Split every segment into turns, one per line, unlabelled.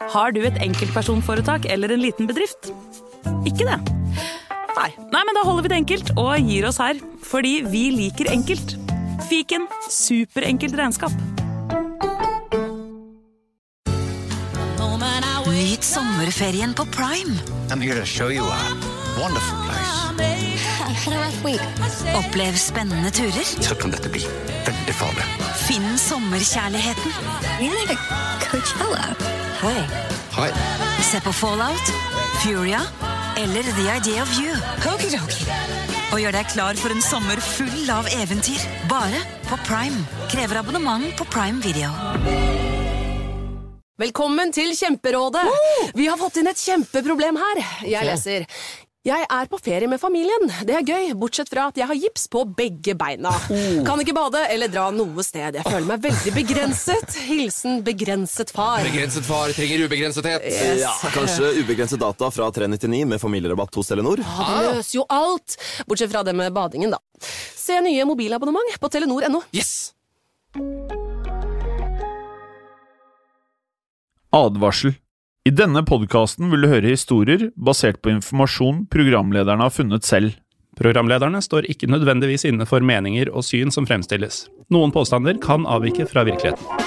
Har du et enkeltpersonforetak eller en liten bedrift? Ikke det? Nei, men da holder vi det enkelt og gir oss her, fordi vi liker enkelt. Fiken, superenkelt regnskap.
Nyt sommerferien på Prime.
I'm here to show you a wonderful place.
Had a rough week. Opplev spennende turer.
Så kan dette bli veldig farlig.
Finn sommerkjærligheten.
You're like a Coachella. Hi.
Hei.
Se på Fallout, Furia eller The Idea of You.
Okidoki.
Og gjør deg klar for en sommer full av eventyr. Bare på Prime. Krever abonnement på Prime Video.
Velkommen til Kjemperådet. Vi har fått inn et kjempeproblem her. Jeg leser. Jeg er på ferie med familien. Det er gøy, bortsett fra at jeg har gips på begge beina. Kan ikke bade eller dra noe sted. Jeg føler meg veldig begrenset. Hilsen begrenset far.
Begrenset far trenger ubegrensethet.
Yes.
Ja, kanskje ubegrenset data fra 399 med familierabatt hos Telenor.
Det løser jo alt, bortsett fra det med badingen da. Se nye mobilabonnement på Telenor.no.
Yes!
Advarsel. I denne podcasten vil du høre historier basert på informasjon programlederne har funnet selv.
Programlederne står ikke nødvendigvis inne for meninger og syn som fremstilles. Noen påstander kan avvike fra virkeligheten.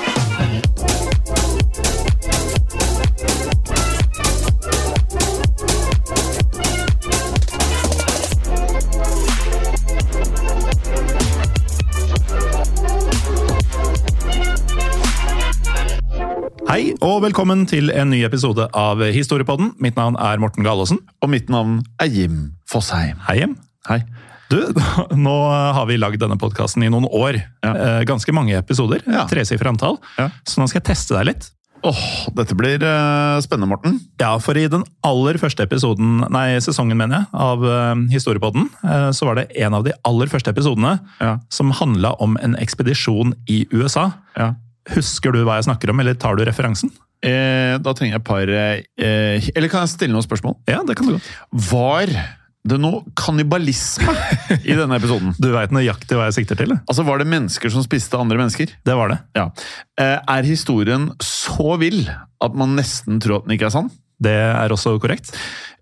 Hei, og velkommen til en ny episode av Historiepodden. Mitt navn er Morten Galaasen.
Og mitt navn er Jim Fosheim.
Hei, Jim.
Hei.
Du, nå har vi lagd denne podcasten i noen år.
Ja.
Ganske mange episoder,
Ja.
3-sifret antall.
Ja.
Så nå skal jeg teste deg litt.
Dette blir spennende, Morten.
Ja, for i den aller første sesongen mener jeg, av Historiepodden, så var det en av de aller første episodene som handlet om en ekspedisjon i USA.
Ja.
Husker du hva jeg snakker om, eller tar du referansen?
Da trenger jeg et par... eller kan jeg stille noen spørsmål?
Ja, det kan du godt.
Var det noe kannibalisme i denne episoden?
Du vet nøyaktig hva jeg sikter til.
Altså, var det mennesker som spiste andre mennesker?
Det var det.
Ja. Er historien så vill at man nesten tror at den ikke er sann?
Det er også korrekt.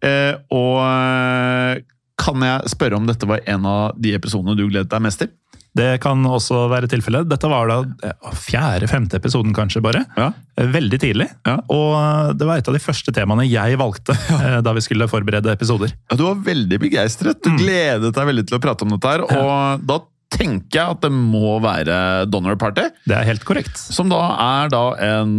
Og kan jeg spørre om dette var en av de episodene du gledet deg mest til?
Det kan også være tilfellet. Dette var da 4.-5. episoden kanskje bare.
Ja.
Veldig tidlig.
Ja.
Og det var et av de første temaene jeg valgte da vi skulle forberede episoder.
Ja, du var veldig begeistret. Du gledet deg veldig til å prate om dette her. Og da tenker jeg at det må være Donner Party.
Det er helt korrekt.
Som da er da en...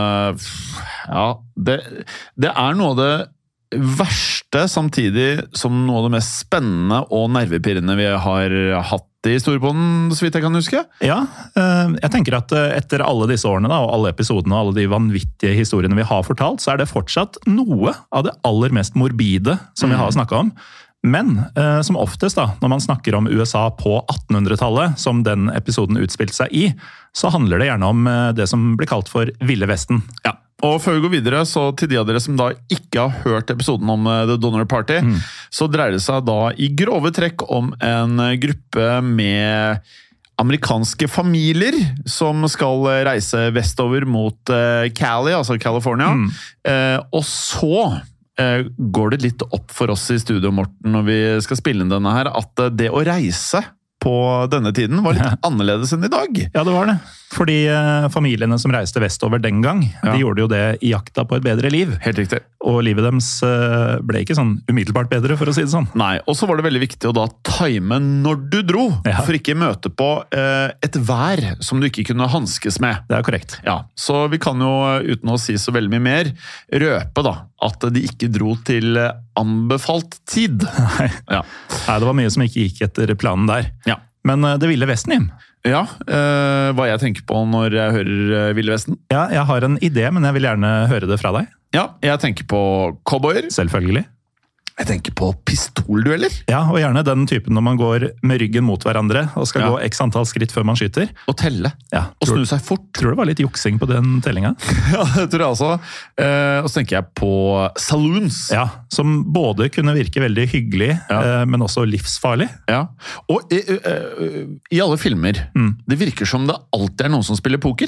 Ja, det er noe av det verste, samtidig som noe av det mest spennende og nervepirrende vi har hatt i Historiepodden, så vidt jeg kan huske.
Ja, jeg tenker at etter alle disse årene da, og alle episodene og alle de vanvittige historiene vi har fortalt, så er det fortsatt noe av det aller mest morbide som vi har snakket om. Men som oftest da, når man snakker om USA på 1800-tallet, som den episoden utspilte seg i, så handler det gjerne om det som blir kalt for Ville Vesten.
Ja. Og før vi går videre, så til de av dere som da ikke har hørt episoden om The Donner Party, så dreier det seg da i grove trekk om en gruppe med amerikanske familier som skal reise vestover mot Cali, altså California. Og så går det litt opp for oss i studio, Morten, når vi skal spille inn denne her, at det å reise på denne tiden var litt annerledes enn i dag.
Ja, det var det. Fordi familiene som reiste vestover den gang, de gjorde jo det i jakta på et bedre liv.
Helt riktig.
Og livet deres ble ikke sånn umiddelbart bedre, for å si det sånn.
Nei, og så var det veldig viktig å da time når du dro, for ikke møte på et vær som du ikke kunne hanskes med.
Det er korrekt.
Ja, så vi kan jo, uten å si så veldig mye mer, røpe da, at de ikke dro til anbefalt tid.
Nei, det var mye som ikke gikk etter planen der.
Ja.
Men det Ville Vesten, Jim.
Ja, hva jeg tenker på når jeg hører Ville Vesten?
Ja, jeg har en idé, men jeg vil gjerne høre det fra deg.
Ja, jeg tenker på cowboyer.
Selvfølgelig.
Jeg tenker på pistoldueller.
Ja, og gjerne den typen når man går med ryggen mot hverandre og skal gå x antall skritt før man skyter.
Og telle.
Ja,
og snu seg fort.
Tror det var litt juksing på den tellinga.
Ja, det tror jeg også. Og så tenker jeg på saloons.
Ja, som både kunne virke veldig hyggelig, men også livsfarlig.
Ja, og i alle filmer, det virker som det alltid er noen som spiller poker.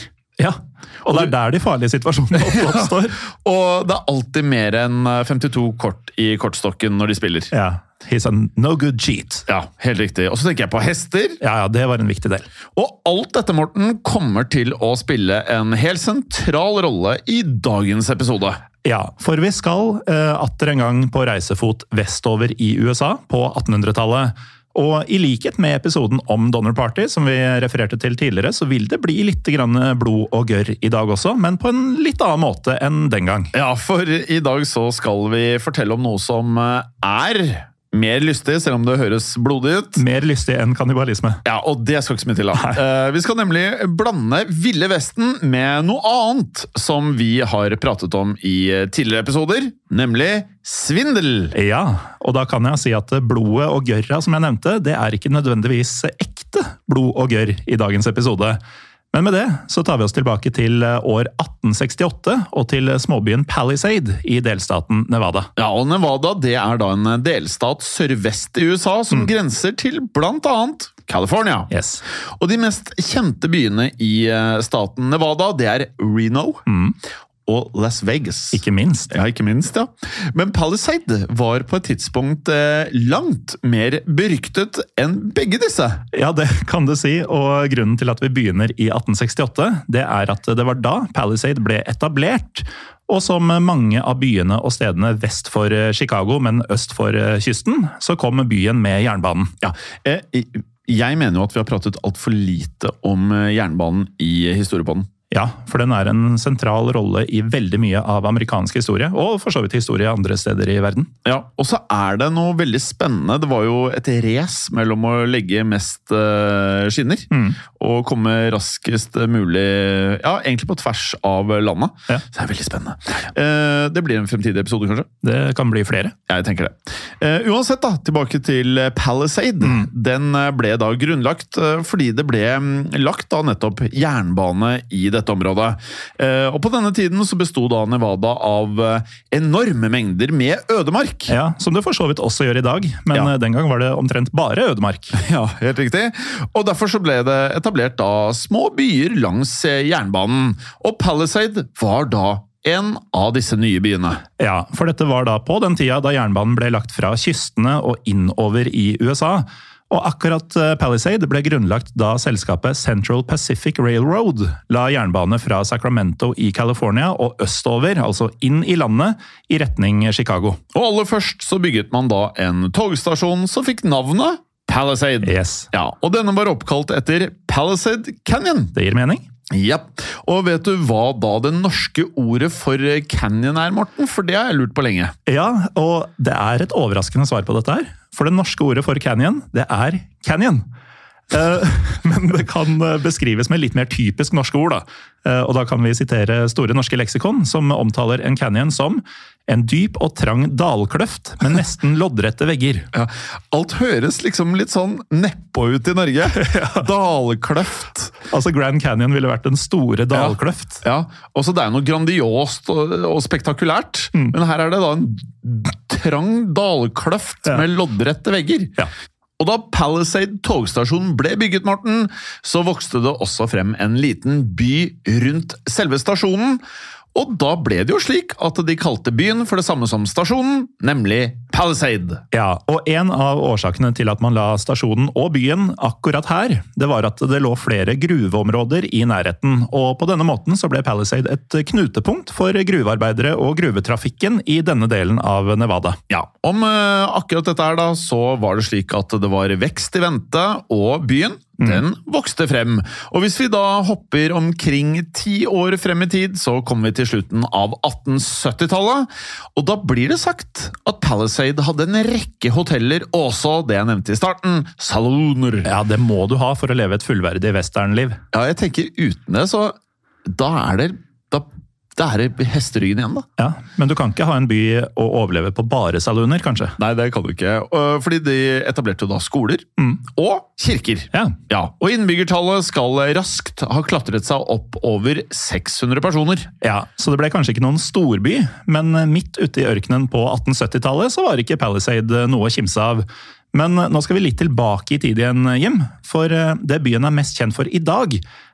Ja, og det der de farlige situasjonene ofte oppstår.
Og det alltid mer enn 52 kort i kortstokken når de spiller.
Ja, he's a no good cheat.
Ja, helt riktig. Og så tenker jeg på hester.
Ja, det var en viktig del.
Og alt dette, Morten, kommer til å spille en helt sentral rolle i dagens episode.
Ja, for vi skal atter en gang på reisefot vestover i USA på 1800-tallet. Og i likhet med episoden om Donner Party, som vi refererte til tidligere, så vil det bli litt grann blod og gørr i dag også, men på en litt annen måte enn den gang.
Ja, for i dag så skal vi fortelle om noe som er mer lystig, selv om det høres blodig ut.
Mer lystig enn kannibalisme.
Ja, og det skal ikke så mye til da. Vi skal nemlig blande Ville Vesten med noe annet som vi har pratet om i tidligere episoder, nemlig svindel.
Ja, og da kan jeg si at blodet og gørra som jeg nevnte, det er ikke nødvendigvis ekte blod og gørr i dagens episode. Men med det så tar vi oss tilbake til år 1868 og til småbyen Palisade i delstaten Nevada.
Ja, og Nevada det er da en delstat sørvest i USA som grenser til blant annet California.
Yes.
Og de mest kjente byene i staten Nevada det er Reno og Las Vegas.
Ikke minst.
Ja, ikke minst, ja. Men Palisade var på et tidspunkt langt mer beryktet enn begge disse.
Ja, det kan du si, og grunnen til at vi begynner i 1868, det er at det var da Palisade ble etablert, og som mange av byene og stedene vest for Chicago, men øst for kysten, så kom byen med jernbanen.
Ja, jeg mener jo at vi har pratet alt for lite om jernbanen i historiepodden.
Ja, for den er en sentral rolle i veldig mye av amerikansk historie, og for så vidt historie andre steder i verden.
Ja, og så er det noe veldig spennende. Det var jo et race mellom å legge mest skinner, og komme raskest mulig, ja, egentlig på tvers av landet. Ja. Så det er veldig spennende. Det blir en fremtidig episode, kanskje?
Det kan bli flere.
Ja, jeg tenker det. Uansett da, tilbake til Palisade. Den ble da grunnlagt fordi det ble lagt da nettopp jernbane i dette området. Og på denne tiden så bestod da Nevada av enorme mengder med ødemark.
Ja, som det for så vidt også gjør i dag, men den gang var det omtrent bare ødemark.
Ja, helt riktig. Og derfor så ble det etablert da små byer langs jernbanen. Og Palisade var da en av disse nye byene.
Ja, for dette var da på den tida da jernbanen ble lagt fra kystene og innover i USA. Og akkurat Palisade ble grunnlagt da selskapet Central Pacific Railroad la jernbane fra Sacramento i California og østover, altså inn i landet, i retning Chicago.
Og aller først så bygget man da en togstasjon som fikk navnet Palisade.
Yes.
Ja, og denne var oppkalt etter Palisade Canyon.
Det gir mening.
Ja, og vet du hva da det norske ordet for canyon er, Morten? For det har jeg lurt på lenge.
Ja, og det er et overraskende svar på dette her. For det norske ordet for canyon, det er canyon. Men det kan beskrives med litt mer typisk norske ord, da. Og da kan vi sitere Store norske leksikon, som omtaler en canyon som en dyp og trang dalkløft med nesten loddrette vegger.
Ja, alt høres liksom litt sånn nedpå ut i Norge. Dalkløft.
Altså Grand Canyon ville vært en store dalkløft.
Ja, og så det er noe grandiost og spektakulært. Men her er det da en trang dalkløft med loddrette vegger. Ja. Og da Palisade togstasjon ble bygget, Morten, så vokste det også frem en liten by rundt selve stasjonen. Og da ble det jo slik at de kalte byen for det samme som stasjonen, nemlig Palisade.
Ja, og en av årsakene til at man la stasjonen og byen akkurat her, det var at det lå flere gruveområder i nærheten, og på denne måten så ble Palisade et knutepunkt for gruvearbeidere og gruvetrafikken i denne delen av Nevada.
Ja, om akkurat dette her da, så var det slik at det var vekst i vente, og byen den vokste frem. Og hvis vi da hopper omkring 10 år frem i tid, så kommer vi til slutten av 1870-tallet. Og da blir det sagt at Palisade hadde en rekke hoteller, også det jeg nevnte i starten, saloner.
Ja, det må du ha for å leve et fullverdig westernliv.
Ja, jeg tenker uten det, så da er det hesteryggen igjen, da.
Ja, men du kan ikke ha en by og overleve på bare saloner, kanskje?
Nei, det kan du ikke. Fordi de etablerte da skoler og kirker. Ja, og innbyggertallet skal raskt ha klatret seg opp over 600 personer.
Ja, så det ble kanskje ikke noen storby, men midt ute i ørkenen på 1870-tallet så var ikke Palisade noe å kimse av. Men nå skal vi litt tilbake i tid igjen, Jim, for det byen er mest kjent for i dag,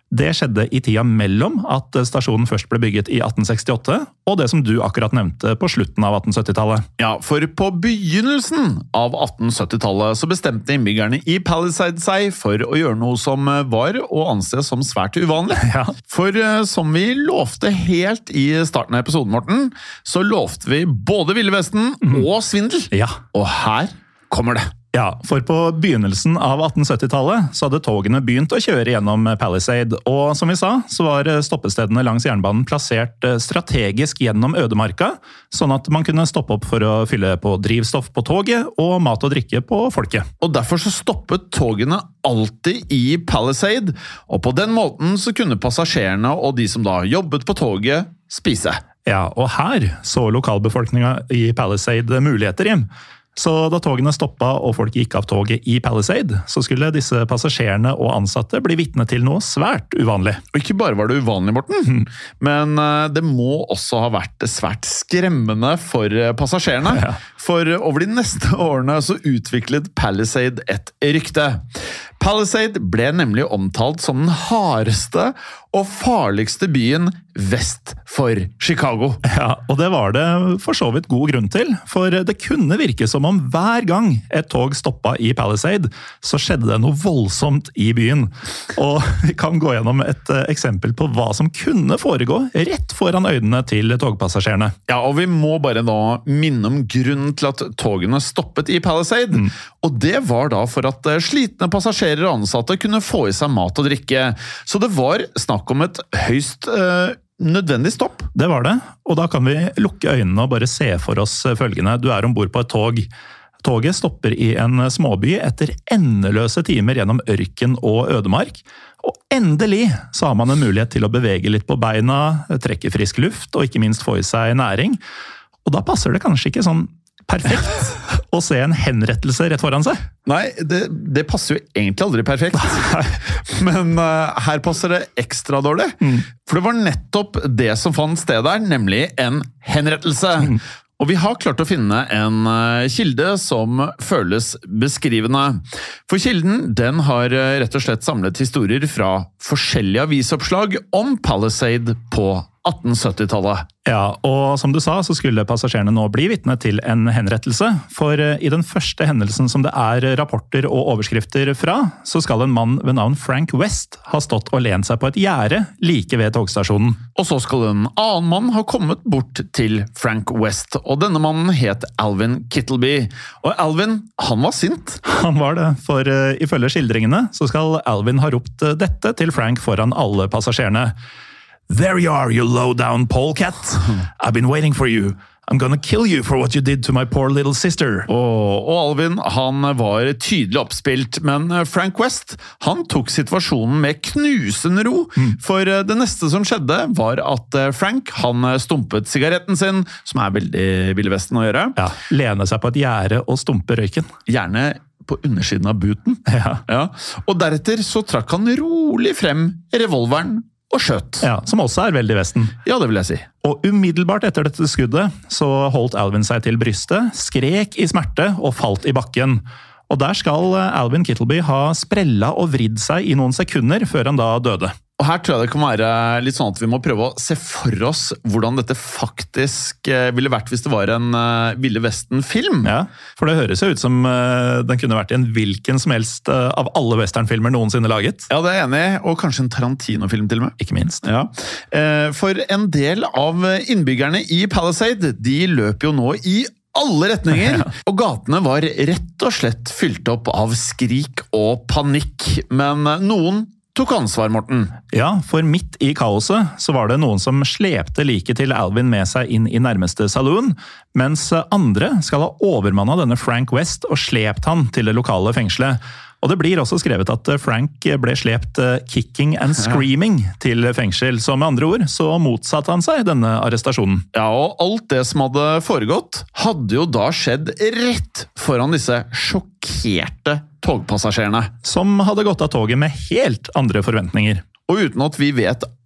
Det skjedde i tida mellom at stasjonen først ble bygget i 1868, og det som du akkurat nevnte på slutten av 1870-tallet.
Ja, for på begynnelsen av 1870-tallet så bestemte innbyggerne i Palisade seg for å gjøre noe som var å anse som svært uvanlig.
Ja.
For som vi lovte helt i starten av episoden, Morten, så lovte vi både Ville Vesten og svindel.
Ja.
Og her kommer det.
Ja, for på begynnelsen av 1870-tallet så hadde togene begynt å kjøre gjennom Palisade, og som vi sa, så var stoppestedene langs jernbanen plassert strategisk gjennom ødemarka, sånn at man kunne stoppe opp for å fylle på drivstoff på toget og mat og drikke på folket.
Og derfor så stoppet togene alltid i Palisade, og på den måten så kunne passasjerene og de som da jobbet på toget spise.
Ja, og her så lokalbefolkningen i Palisade muligheter, Jim. Så da togene stoppet og folk gikk av toget i Palisade, så skulle disse passasjerene og ansatte bli vitne til noe svært uvanlig.
Og ikke bare var det uvanlig, Morten, men det må også ha vært svært skremmende for passasjerene.
Ja.
For over de neste årene så utviklet Palisade et rykte. Palisade ble nemlig omtalt som den hardeste og farligste byen vest for Chicago.
Ja, og det var det for så vidt god grunn til, for det kunne virke som om hver gang et tog stoppet i Palisade, så skjedde det noe voldsomt i byen. Og vi kan gå gjennom et eksempel på hva som kunne foregå rett foran øynene til togpassasjerene.
Ja, og vi må bare nå minne om grunnen til at togene stoppet i Palisade. Og det var da for at slitne passasjerer og ansatte kunne få i seg mat og drikke. Så det var snakk om et høyst nødvendig stopp.
Det var det, og da kan vi lukke øynene og bare se for oss følgende. Du er ombord på et tog. Toget stopper i en småby etter endeløse timer gjennom ørken og ødemark. Og endelig så har man en mulighet til å bevege litt på beina, trekke frisk luft og ikke minst få i seg næring. Og da passer det kanskje ikke sånn perfekt å se en henrettelse rett foran seg.
Nei, det passer jo egentlig aldri perfekt. Men her passer det ekstra dårlig. For det var nettopp det som fant sted der, nemlig en henrettelse. Og vi har klart å finne en kilde som føles beskrivende. For kilden, den har rett og slett samlet historier fra forskjellige avisoppslag om Palisade på 1870-tallet.
Ja, og som du sa, så skulle passasjerene nå bli vitne til en henrettelse. For i den første hendelsen som det er rapporter og overskrifter fra, så skal en mann ved navn Frank West ha stått og lent seg på et gjerde like ved togstasjonen.
Og så skal en annen mann ha kommet bort til Frank West, og denne mannen het Alvin Kittleby. Og Alvin, han var sint.
Han var det, for ifølge skildringene så skal Alvin ha ropt dette til Frank foran alle passasjerene. There you are, you low-down polecat. I've been waiting for you. I'm gonna kill you for what you did to my poor little sister.
Og Alvin, han var tydelig oppspilt, men Frank West, han tok situasjonen med knusende ro, for det neste som skjedde var at Frank, han stumpet sigaretten sin, som er veldig Ville Vesten å gjøre.
Ja, lene seg på et gjerde og stumpe røyken.
Gjerne på undersiden av booten.
Ja.
Og deretter så trakk han rolig frem revolveren og skjøt.
Ja, som også er veldig Vesten.
Ja, det vil jeg si.
Og umiddelbart etter dette skuddet så holdt Alvin seg til brystet, skrek i smerte og falt i bakken. Og der skal Alvin Kittleby ha sprella og vridd seg i noen sekunder før han da døde.
Og her tror jeg det kan være litt sånn at vi må prøve å se for oss hvordan dette faktisk ville vært hvis det var en Ville Vesten-film.
Ja, for det høres jo ut som den kunne vært i en hvilken som helst av alle westernfilmer noensinne laget.
Ja, det er jeg enig i, og kanskje en Tarantino-film til og med.
Ikke minst.
Ja. For en del av innbyggerne i Palisade, de løp jo nå i alle retninger, og gatene var rett og slett fylt opp av skrik og panikk, men noen tok ansvar, Morten.
Ja, for midt i kaoset så var det noen som slepte liket til Alvin med seg inn i nærmeste saloon, mens andre skal ha overmannet denne Frank West og slept han til det lokale fengselet. Og det blir også skrevet at Frank ble slept kicking and screaming til fengsel, så med andre ord så motsatte han seg denne arrestasjonen.
Ja, og alt det som hadde foregått, hadde jo da skjedd rett foran disse sjokkerte togpassasjerene.
Som hadde gått av toget med helt andre forventninger.
Og uten at vi vet akkurat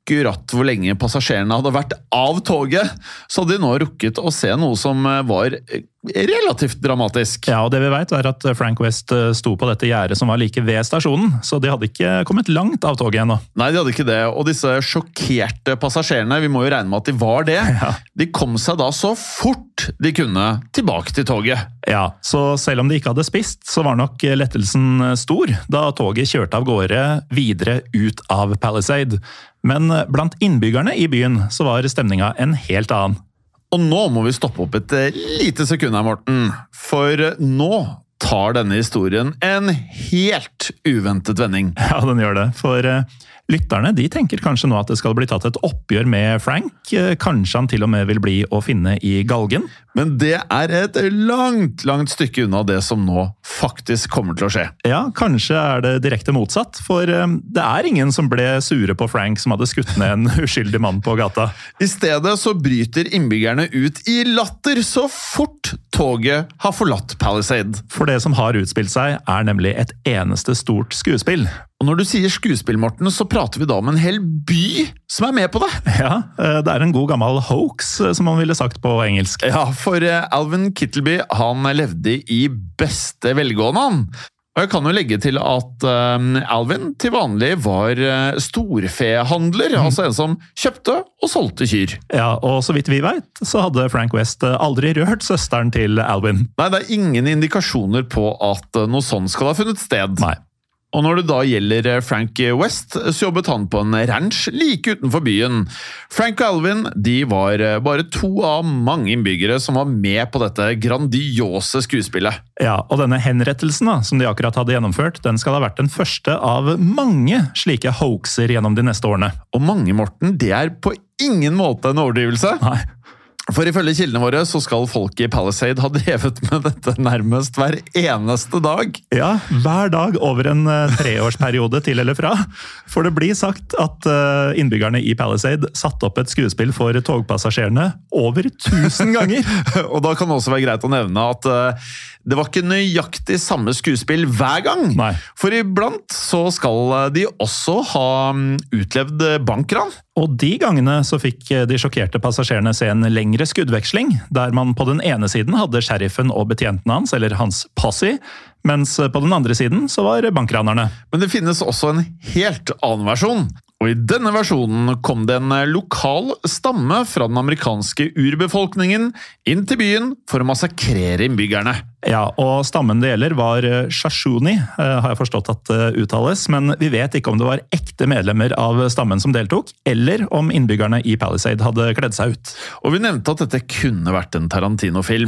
akkurat hvor lenge passasjerene hadde vært av toget, så hadde de nå rukket å se noe som var relativt dramatisk.
Ja, og det vi vet er at Frank West sto på dette gjerdet som var like ved stasjonen, så de hadde ikke kommet langt av toget ennå.
Nei, de hadde ikke det, og disse sjokkerte passasjerene, vi må jo regne med at de var det, de kom seg da så fort de kunne tilbake til toget.
Ja, så selv om de ikke hadde spist, så var nok lettelsen stor da toget kjørte av gårde videre ut av Palisade. Men blant innbyggerne i byen så var stemninga en helt annen.
Og nå må vi stoppe opp et lite sekund her, Morten, for nå tar denne historien en helt uventet vending.
Ja, den gjør det, for lytterne de tenker kanskje nå at det skal bli tatt et oppgjør med Frank, kanskje han til og med vil bli å finne i galgen.
Men det er et langt stykke unna det som nå faktisk kommer til å skje.
Ja, kanskje er det direkte motsatt, for det er ingen som ble sure på Frank som hadde skutt ned en uskyldig mann på gata.
I stedet så bryter innbyggerne ut i latter så fort toget har forlatt Palisade.
For det som har utspilt seg er nemlig et eneste stort skuespill.
Og når du sier skuespill, Morten, så prater vi da om en hel by som er med på det.
Ja, det er en god gammel hoax, som man ville sagt på engelsk.
Ja, for Alvin Kittleby, han levde i beste velgående, han. Og jeg kan jo legge til at Alvin til vanlig var storfehandler, altså en som kjøpte og solgte kyr.
Ja, og så vidt vi vet, så hadde Frank West aldri rørt søsteren til Alvin.
Nei, det er ingen indikasjoner på at noe sånt skal ha funnet sted.
Nei.
Og når det da gjelder Frank West, så jobbet han på en ranch like utenfor byen. Frank og Alvin, de var bare 2 av mange innbyggere som var med på dette grandiose skuespillet.
Ja, og denne henrettelsen som de akkurat hadde gjennomført, den skal ha vært den første av mange slike hoaxer gjennom de neste årene.
Og mange, Morten, det er på ingen måte en overdrivelse.
Nei.
For ifølge kildene våre så skal folk i Palisade ha drevet med dette nærmest hver eneste dag.
Ja, hver dag over en 3-årsperiode til eller fra. For det blir sagt at innbyggerne i Palisade satt opp et skuespill for togpassasjerene over 1000 ganger.
Og da kan det også være greit å nevne at det var ikke nøyaktig samme skuespill hver gang.
Nei.
For iblant så skal de også ha utlevd bankran.
Og de gangene så fikk de sjokkerte passasjerene se en lengre skuddveksling, der man på den ene siden hadde sheriffen og betjenten hans, eller hans posse, mens på den andre siden så var bankranerne.
Men det finnes også en helt annen versjon. Og i denne versjonen kom det en lokal stamme fra den amerikanske urbefolkningen inn til byen for å massakrere innbyggerne.
Ja, og stammen det gjelder var Shoshone, har jeg forstått at det uttales, men vi vet ikke om det var ekte medlemmer av stammen som deltok, eller om innbyggerne i Palisade hadde kledd seg ut.
Og vi nevnte at dette kunne vært en Tarantino-film,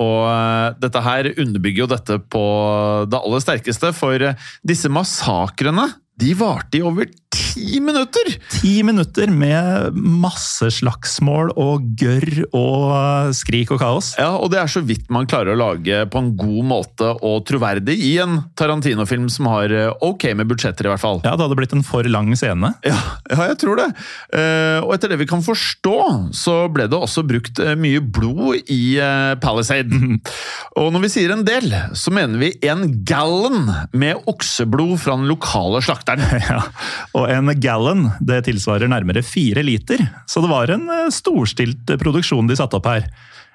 og dette her underbygger jo dette på det aller sterkeste, for disse massakrene, de varte i over 10 minutter!
10 minutter med masse slagsmål og gørr og skrik og kaos.
Ja, og det er så vidt man klarer å lage på en god måte og troverdig i en Tarantino-film som har ok med budsjetter i hvert fall.
Ja, det hadde blitt en for lang scene.
Ja, jeg tror det. Og etter det vi kan forstå, så ble det også brukt mye blod i Palisade. Og når vi sier en del, så mener vi 1 gallon med okseblod fra den lokale slakteren.
Ja, og en gallon, det tilsvarer nærmere 4 liter, så det var en storstilt produksjon de satte opp her.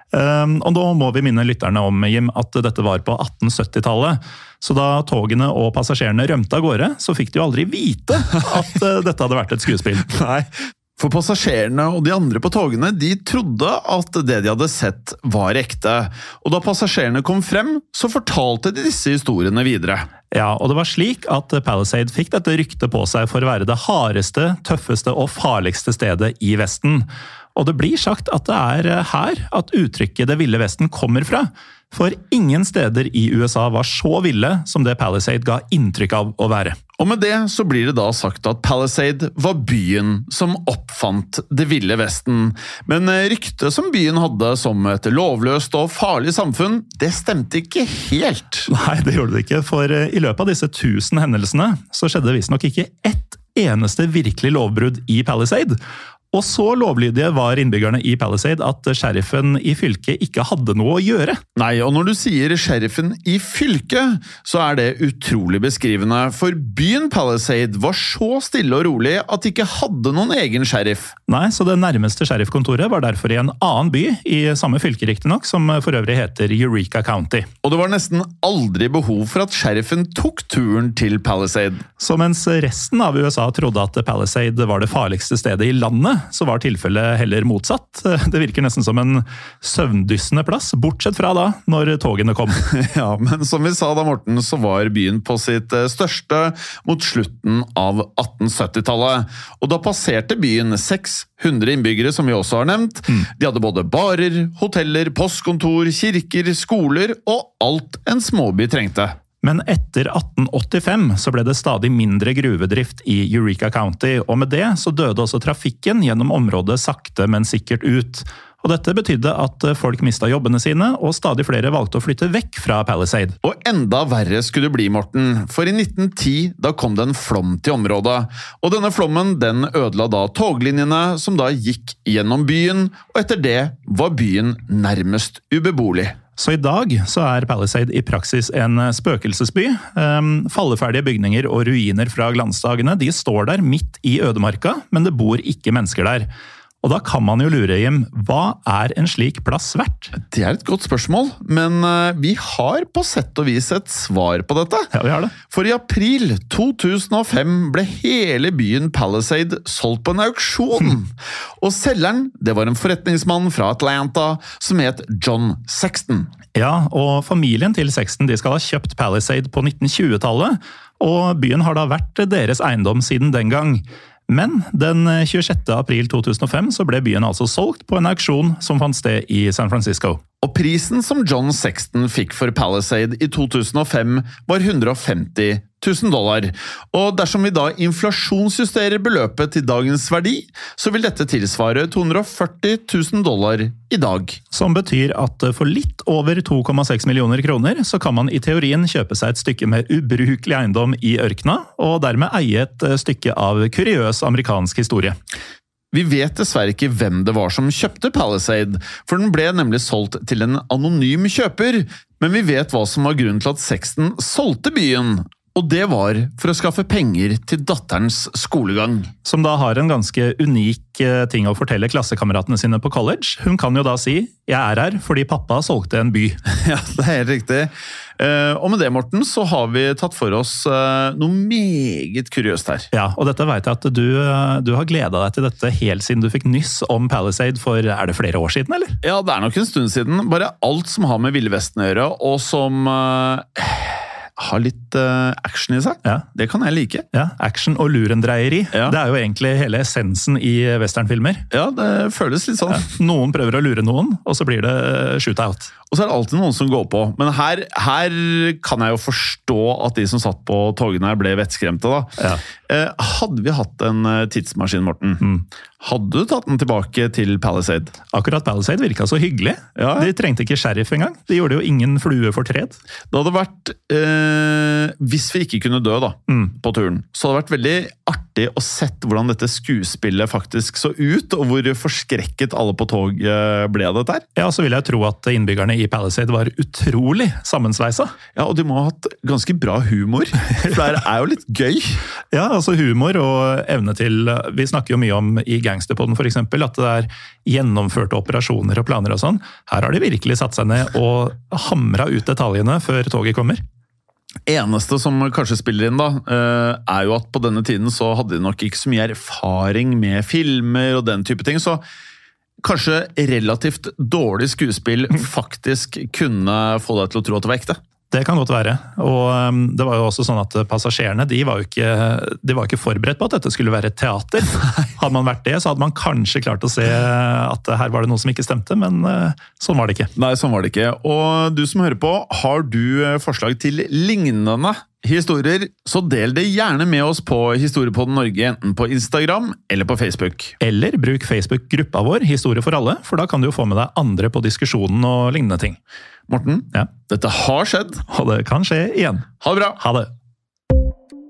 Og nå må vi minne lytterne om, Jim, at dette var på 1870-tallet, så da togene og passasjerene rømte av gårde, så fikk de jo aldri vite at dette hadde vært et skuespill.
Nei. For passasjerene og de andre på togene, de trodde at det de hadde sett var ekte. Og da passasjerene kom frem, så fortalte de disse historiene videre.
Ja, og det var slik at Palisade fikk dette ryktet på seg for å være det hardeste, tøffeste og farligste stedet i Vesten. Og det blir sagt at det er her at uttrykket «Det ville Vesten» kommer fra. For ingen steder i USA var så ville som det Palisade ga inntrykk av å være.
Og med det så blir det da sagt at Palisade var byen som oppfant Det ville Vesten. Men ryktet som byen hadde som et lovløst og farlig samfunn, det stemte ikke helt.
Nei, det gjorde det ikke, for i løpet av disse 1000 hendelsene så skjedde visstnok ikke ett eneste virkelig lovbrudd i Palisade. Og så lovlydige var innbyggerne i Palisade at sheriffen i fylket ikke hadde noe å gjøre.
Nei, og når du sier sheriffen i fylket, så det utrolig beskrivende, for byen Palisade var så stille og rolig at de ikke hadde noen egen sheriff.
Nei, så det nærmeste sheriffkontoret var derfor i en annen by, i samme fylke riktignok, som for øvrig heter Eureka County.
Og det var nesten aldri behov for at sheriffen tok turen til Palisade.
Så mens resten av USA trodde at Palisade var det farligste stedet i landet, så var tilfellet heller motsatt. Det virker nesten som en søvndyssende plass, bortsett fra da, når togene kom.
Ja, men som vi sa da, Morten, så var byen på sitt største mot slutten av 1870-tallet. Og da passerte byen 600 innbyggere, som vi også har nevnt. De hadde både barer, hoteller, postkontor, kirker, skoler og alt en småby trengte.
Men etter 1885 så ble det stadig mindre gruvedrift i Eureka County, og med det så døde også trafikken gjennom området sakte, men sikkert ut. Og dette betydde at folk mistet jobbene sine, og stadig flere valgte å flytte vekk fra Palisade.
Og enda verre skulle det bli, Morten, for i 1910 da kom det en flom til området. Og denne flommen den ødela da toglinjene som da gikk gjennom byen, og etter det var byen nærmest ubeboelig.
Så i dag så Palisade i praksis en spøkelsesby. Falleferdige bygninger og ruiner fra glansdagene, de står der midt i ødemarka, men det bor ikke mennesker der. Og da kan man jo lure, Jim, hva en slik plass verdt?
Det et godt spørsmål, men vi har på sett og vis et svar på dette.
Ja, vi har det.
For i april 2005 ble hele byen Palisade solgt på en auksjon. Og selgeren, det var en forretningsmann fra Atlanta som het John Sexton.
Ja, og familien til Sexton de skal ha kjøpt Palisade på 1920-tallet, og byen har da vært deres eiendom siden den gang. Men den 26. april 2005 så ble byen altså solgt på en auksjon som fant sted i San Francisco.
Og prisen som John Sexton fikk for Palisade i 2005 var $150 000. Og dersom vi da inflasjonsjusterer beløpet til dagens verdi, så vil dette tilsvare $240 000 i dag.
Som betyr at for litt over 2,6 millioner kroner så kan man i teorien kjøpe seg et stykke med ubrukelig eiendom i ørkena, og dermed eie et stykke av kuriøs amerikansk historie.
Vi vet dessverre ikke hvem det var som kjøpte Palisade, for den ble nemlig solgt til en anonym kjøper, men vi vet hva som var grunnen til at Sexton solgte byen. Og det var for å skaffe penger til datterens skolegang.
Som da har en ganske unik ting å fortelle klassekameratene sine på college. Hun kan jo da si, jeg her fordi pappa solgte en by.
Ja, det helt riktig. Og med det, Morten, så har vi tatt for oss noe meget kuriøst her.
Ja, og dette vet jeg at du har gledet deg til dette helt siden du fikk nyss om Palisade for, det flere år siden, eller?
Ja, det nok en stund siden. Bare alt som har med Ville Vesten å gjøre, og som har litt action i seg.
Ja.
Det kan jeg like.
Ja, action og lurendreieri.
Ja.
Det jo egentlig hele essensen i westernfilmer.
Ja, det føles litt sånn.
Ja. Noen prøver å lure noen, og så blir det shootout.
Og så det alltid noen som går på. Men her kan jeg jo forstå at de som satt på togene her ble vettskremte da.
Ja.
Hadde vi hatt en tidsmaskin, Morten, hadde du tatt den tilbake til Palisade?
Akkurat Palisade virket så hyggelig.
Ja.
De trengte ikke sheriff engang. De gjorde jo ingen flue for tred.
Det hadde vært, hvis vi ikke kunne dø da, på turen, så hadde det vært veldig artig å sett hvordan dette skuespillet faktisk så ut, og hvor forskrekket alle på tog ble av dette her.
Ja, så vil jeg tro at innbyggerne i Palisade var utrolig sammensveisa.
Ja, og de må ha hatt ganske bra humor, for det jo litt gøy.
Ja, altså humor og evne til, vi snakker jo mye om i Gangsterpodden for eksempel, at det gjennomførte operasjoner og planer og sånn. Her har de virkelig satt seg ned og hamret ut detaljene før toget kommer.
Eneste som kanskje spiller inn da, jo at på denne tiden så hadde de nok ikke så mye erfaring med filmer og den type ting, så kanskje relativt dårlig skuespill faktisk kunne få deg til å tro at det var ekte.
Det kan godt være, og det var jo også sånn at passasjerene, de var jo ikke forberedt på at dette skulle være et teater. Hadde man vært det, så hadde man kanskje klart å se at her var det noe som ikke stemte, men sånn var det ikke.
Nei, sånn var det ikke. Og du som hører på, har du forslag til lignende historier, så del det gjerne med oss på Historiepodden Norge, enten på Instagram eller på Facebook.
Eller bruk Facebook-gruppa vår, Historie for alle, for da kan du jo få med deg andre på diskusjonen og lignende ting.
Morten, dette har skjedd.
Og det kan skje igjen.
Ha det bra.
Ha det.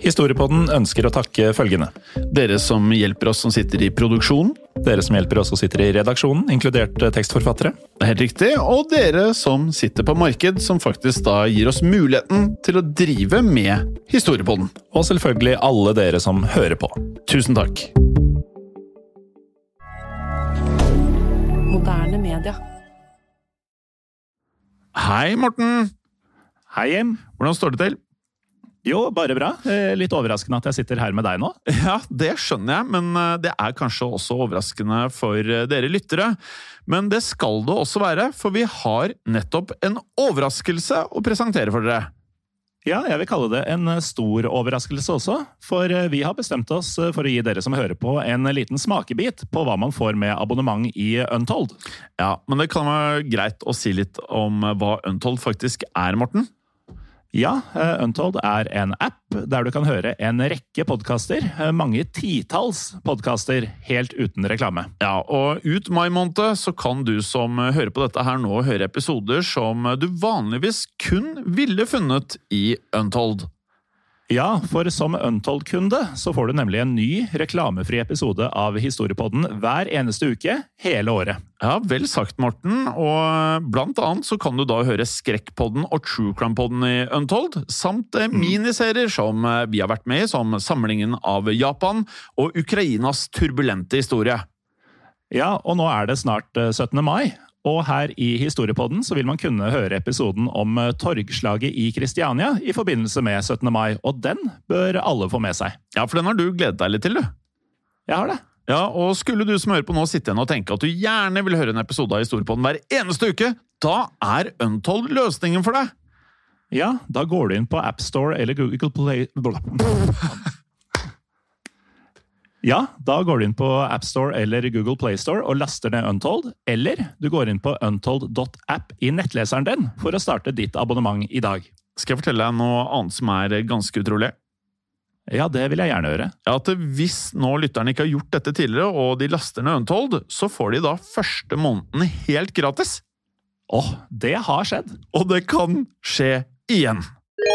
Historiepodden ønsker å takke følgende.
Dere som hjelper oss som sitter i produksjonen.
Dere som hjelper oss som sitter i redaksjonen, inkludert tekstforfattere.
Det er helt riktig. Og dere som sitter på marked, som faktisk da gir oss muligheten til å drive med Historiepodden.
Og selvfølgelig alle dere som hører på.
Tusen takk.
Moderne media.
Hei, Morten.
Hei, Jim.
Hvordan står det til?
Jo, bare bra. Litt overraskende at jeg sitter her med deg nå.
Ja, det skjønner jeg, men det er kanskje også overraskende for dere lyttere. Men det skal det også være, for vi har nettopp en overraskelse å presentere for dere.
Ja, jeg vil kalle det en stor overraskelse også, for vi har bestemt oss for å gi dere som hører på en liten smakebit på hva man får med abonnement i Untold.
Ja, men det kan være greit å si litt om hva Untold faktisk er, Morten.
Ja, Untold er en app der du kan høre en rekke podcaster, mange titalls podcaster, helt uten reklame.
Ja, og ut mai måned så kan du som hører på dette her nå høre episoder som du vanligvis kun ville funnet i Untold.
Ja, for som Untold-kunde så får du nemlig en ny reklamefri episode av Historiepodden hver eneste uke, hele året.
Ja, vel sagt, Morten. Og blant annet så kan du da høre Skrekkpodden og True Crime-podden i Untold, samt miniserier som vi har vært med i, som samlingen av Japan og Ukrainas turbulente historie.
Ja, og nå er det snart 17. mai. Og her i Historiepodden så vil man kunne høre episoden om torgslaget i Kristiania i forbindelse med 17. mai, og den bør alle få med seg.
Ja, for den har du gledet deg litt til, du.
Jeg har det.
Ja, og skulle du som hører på nå sitte igjen og tenke at du gjerne vil høre en episode av Historiepodden hver eneste uke, da er Untold løsningen for deg.
Ja, da går du inn på App Store eller Google Play... Ja, da går du inn på App Store eller Google Play Store og laster ned Untold, eller du går inn på untold.app i nettleseren din for å starte ditt abonnement i dag.
Skal jeg fortelle deg noe annet som er ganske utrolig?
Ja, det vil jeg gjerne høre.
Ja, at hvis nå lytterne ikke har gjort dette tidligere, og de laster ned Untold, så får de da første måneden helt gratis.
Det har skjedd.
Og det kan skje igjen.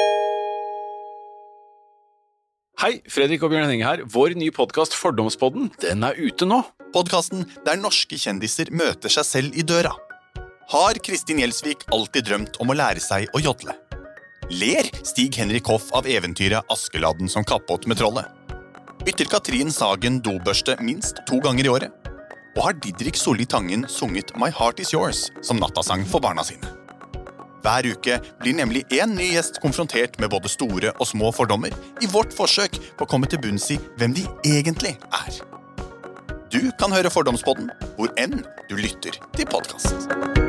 Hei, Fredrik og Bjørn Henning her. Vår nye podcast Fordomspodden, den er ute nå.
Podcasten der norske kjendiser møter seg selv i døra. Har Kristin Gjelsvik alltid drømt om å lære seg å jodle? Ler Stig-Henrik Hoff av eventyret Askeladden som kappåt med trollet? Bytter Katrin Sagen dobørste minst 2 ganger i året? Og har Didrik Solli Tangen sunget My Heart Is Yours som nattasang for barna sine? Hver uke blir nemlig en ny gjest konfrontert med både store og små fordommer i vårt forsøk på å komme til bunns i hvem de egentlig er. Du kan høre Fordomspodden hvor enn du lytter til podcast.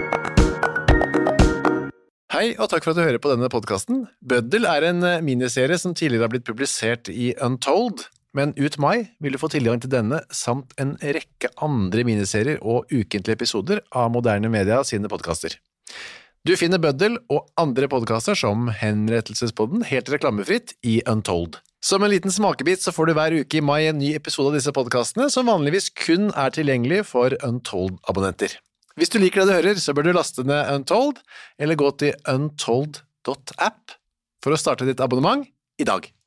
Hei, og takk for at du hører på denne podcasten. Bøddel er en miniserie som tidligere har blitt publisert i Untold, men ut mai vil du få tilgang til denne samt en rekke andre miniserier og ukentlige episoder av Moderne Media sine podcaster. Du finner Bøddel og andre podcaster som Henrettelsespodden helt reklamefritt i Untold. Som en liten smakebit så får du hver uke i mai en ny episode av disse podcastene som vanligvis kun er tilgjengelig for Untold-abonnenter. Hvis du liker det du hører, så bør du laste ned Untold eller gå til untold.app for å starte ditt abonnement i dag.